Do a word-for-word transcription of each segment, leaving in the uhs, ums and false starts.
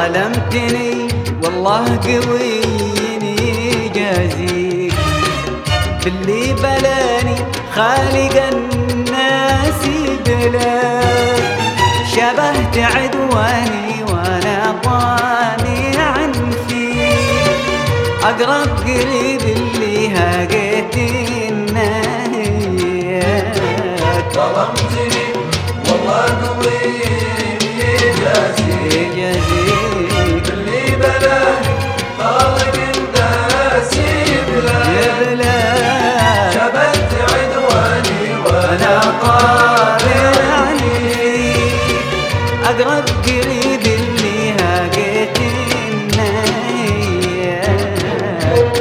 ظلمتني والله قويني جازيك باللي بلاني خالق الناس بلاك شبهت عدواني وانا طامع فيك اقرب قريب اللي هاجيت النهايات ظلمتني والله قويني جازيك اللي بلاني خالق الناس بلاك شبهت عدواني وانا طامع فيك اقرب قريب اللي هاجيت النهايات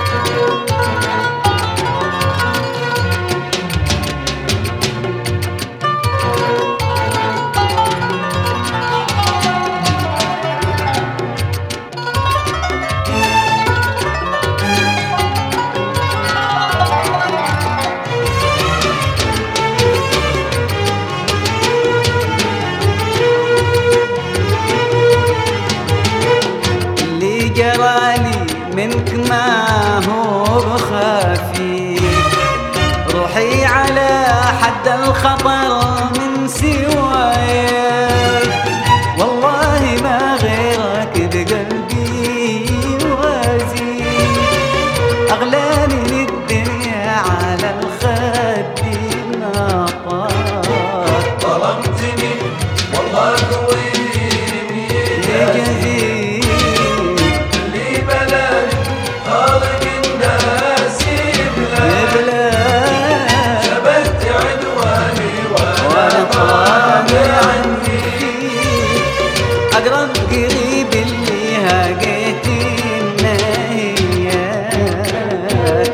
جرالي منك ما هو بخافي روحي على حد الخطر من سواك والله ما غيرك بقلبي وازيك أغلى من الدنيا على الخد ناطاك ظلمتني والله قويني جازيك خالق الناس بلاك شبهت عدواني وانا طامع فيك اقرب قريب اللي هاجيت النهايات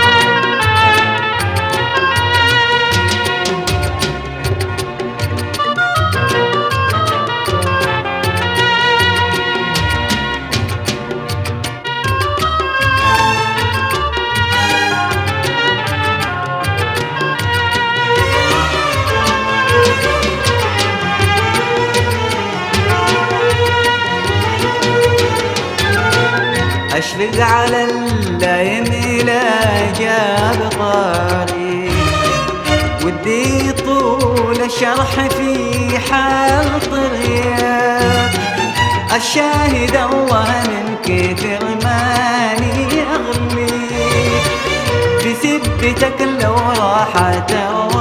أشفق على الليم إلى جاب طاري ودي طول الشرح في حال طريق الشاهد الله من كثر ماني أغلي في سبتك لو راحت